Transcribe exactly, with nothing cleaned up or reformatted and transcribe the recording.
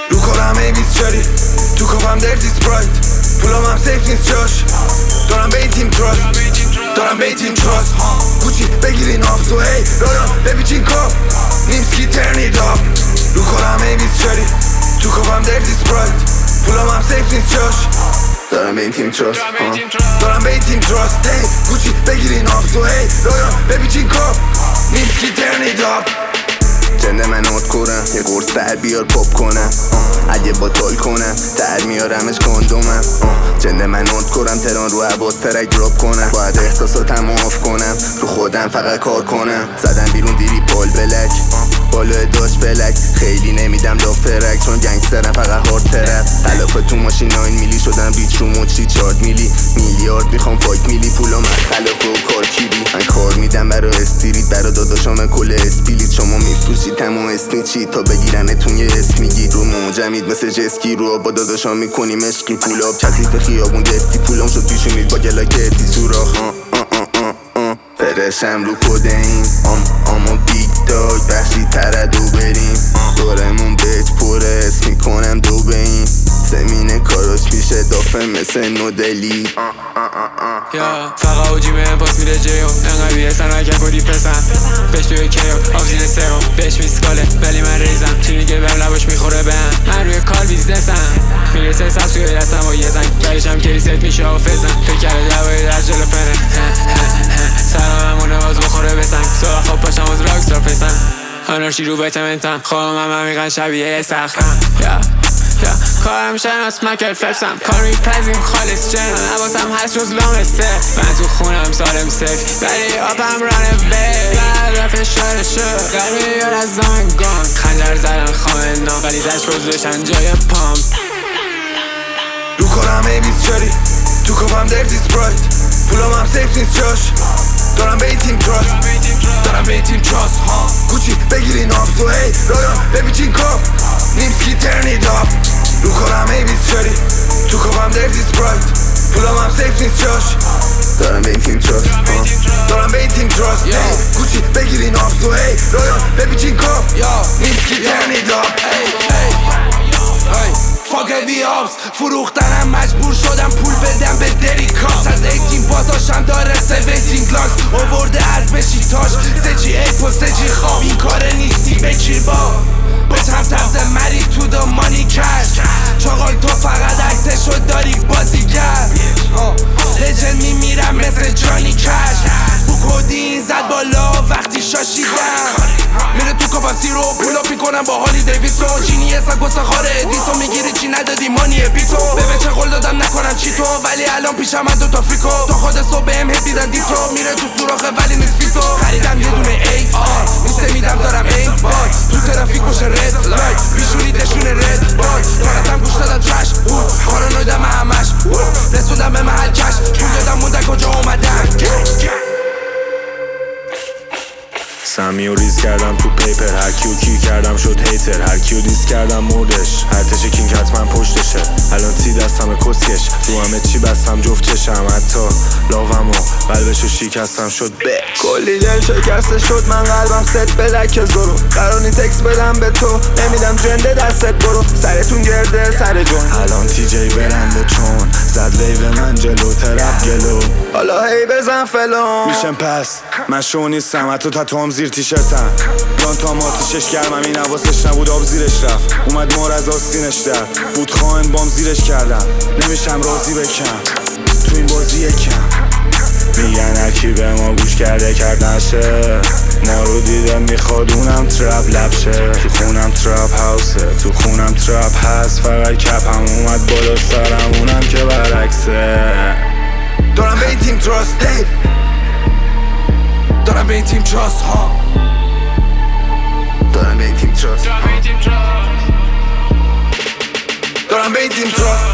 رو کارم ای بیست چاری، تو کافم درتی سپرایت، پولام هم سیف نیست جاش. دارم به این تیم تراست، دارم به این تیم تراست. گوچی بگیرین آف تو هی رایان بپیچین کاپ، نیمسکی ترنی داب. رو کارم ای بیست چاری، تو کافم درتی سپرایت، پولام هم سیف نیست جاش. دارم به این تیم تراست، دارم به این تیم تراست. هی گوچی بگیرین آف تو هی رایان بپیچین کاپ، نیمسکی ترنی داب. جنده من نوت کنم یه قرص در بیار پاپ کنم، اگه با تال کنم در میارمش کندومم. جنده من نوت کنم تران رو عباس ترک دراپ کنم، باید احساساتم آف کنم رو خودم فقط کار کنم. زدم بیرون دیری پال بلک بالا داشت بلک، خیلی نمیدم لاف ترک چون گنگسترم فقط هارد ترک. خلاف تو ماشین ناین میلی شدم بیچ رو مچی چارد میلی میلیارد میخوام فایت میلی پولام از خلاف و کار کیلی. من کار میدم برا استریت برا داداشام کل اسپیلیت، شما میفروشید تمام اسنیچی تا بگیرنتون یه اسم میگید. رو موجمید مثل جسکی رو با داداشام میکنیم اشکی پولاب کثیف خیابون دستی پولام شد پیشونید با گلاکتی سوراخ. فرشم رو کدین آم آمو بیگ داگ بخشی تردو بریم، دورمون بهت پره اسم میکنم دو به این زمین کاراش پیشه دافه مثل نودلی. یا فقط اوجی به پاس میده جیو انقدر بیرسن نکن کدی پسن بهش توی کیو آفزین سرو بهش میسکاله ولی من ریزم چی میگه بهم لباش میخوره بهم. من روی کار بیزنسم میرسه سبز توی دستم با یه زنگ برشم کریست میشه حافظم فکر کرده دوایی در جلو فنه سرم همونه باز بخوره بسنگ سرخ خواب پاشم از راکستار فیسم هنرشی رو بتمنتم خوابم هم همیقن شبیه سختم. یا یا کارم شناس مکل فلپسم کار میپزیم خالص جنم نباسم هست جز لام سه. من تو خونم سالم سیف ولی آبم رانه بی بعد فشار شد قلبی یاد از زنگان خنجر زدن خامه نام ولی دشت روزشن جای پام. رو کارم ای بیست چاری، تو کافم درتی سپرایت، پولام هم سیف نیست جاش. دارم به این تیم تراست، دارم به این تیم تراست. گوچی بگیرین آف تو هی رایان بپیچین کاپ، نیمسکی ترنی داب. رو کارم ای بیست چاری، تو کافم درتی سپرایت، پولام هم سیف نیست جاش. دارم به این تیم تراست، دارم به این تیم تراست. گوچی بگیرین آف تو هی رایان بپیچین کاپ، نیمسکی ترنی داب. فاک وی آبز فروختنم مجبور شدم پول بدم به دری کاس. از ایتین بازاشم داره سیویتین گلاس آورده از بشیتاش سجی ایپ و سجی خواب. این کاره نیستی بکیر با به چند سبز مری تو دا مانی کش چاقال تو فقط اکتشو داری بازیگر. لجن میمیرم مثل جانی کش بو کودین زد بالا وقتی شاشیدم. میره تو کافم سی رو پول اپ میکنم با هالی دیویسون چینی اصلا گسه خاره ادیسون میگیری چی ندادی مانیه بیتو به چه قول دادم نکنم چی تو ولی الان پیشم من دوتا فیکو تا خود صبح بهم هی دیدن دیتو میره تو سوراخه ولی نیست فیتو. خریدم یه دونه ای آر نیسته میدم دارم ای بای تو ترافیک باشه رد لایت بیشونی دشونه رد بای کارتم گوش دادم ترش پارانویدم همش رسوندم به محل کش پول دادم موندن کجا اومدن. سمی و ریز کردم تو پیپر هر کیو کی کردم شد هیتر هر کیو دیز کردم مردش هر تشه کینگ حتما پشتشه. الان تی دستم کسکش رو همه چی بستم جفت چشم حتی لاوم و قلبشو شکستم شد به کلی دل شکسته شد من قلبم ست بلک زورو قرانی تکس بدم به تو نمیدم جنده دستت برو سرتون گرده سر جون. الان تی جی برنده چون زد ویو من جلو ترپ گلو حالا هی بزن فلان میشم پس من شو نیستم حتی تا توم زیر تیشرتم جان تا ماتیشش گرمم این حواسش نبود آب زیرش رفت اومد مار از آستینش در بود خواهن بام زیرش کردم نمیشم راضی بکم تو این بازی یکم. میگن هرکی به ما گوش کرده کرد نشه ما رو دیده میخواد اونم ترپ لبشه تو خونم ترپ هاوسه تو خونم ترپ هست فقط کپ هم اومد بالا سرم اونم که برعکسه. دارم به این تیم تراست هی دارم به این تیم تراست ها دارم به این تیم تراست دارم به این تیم تراست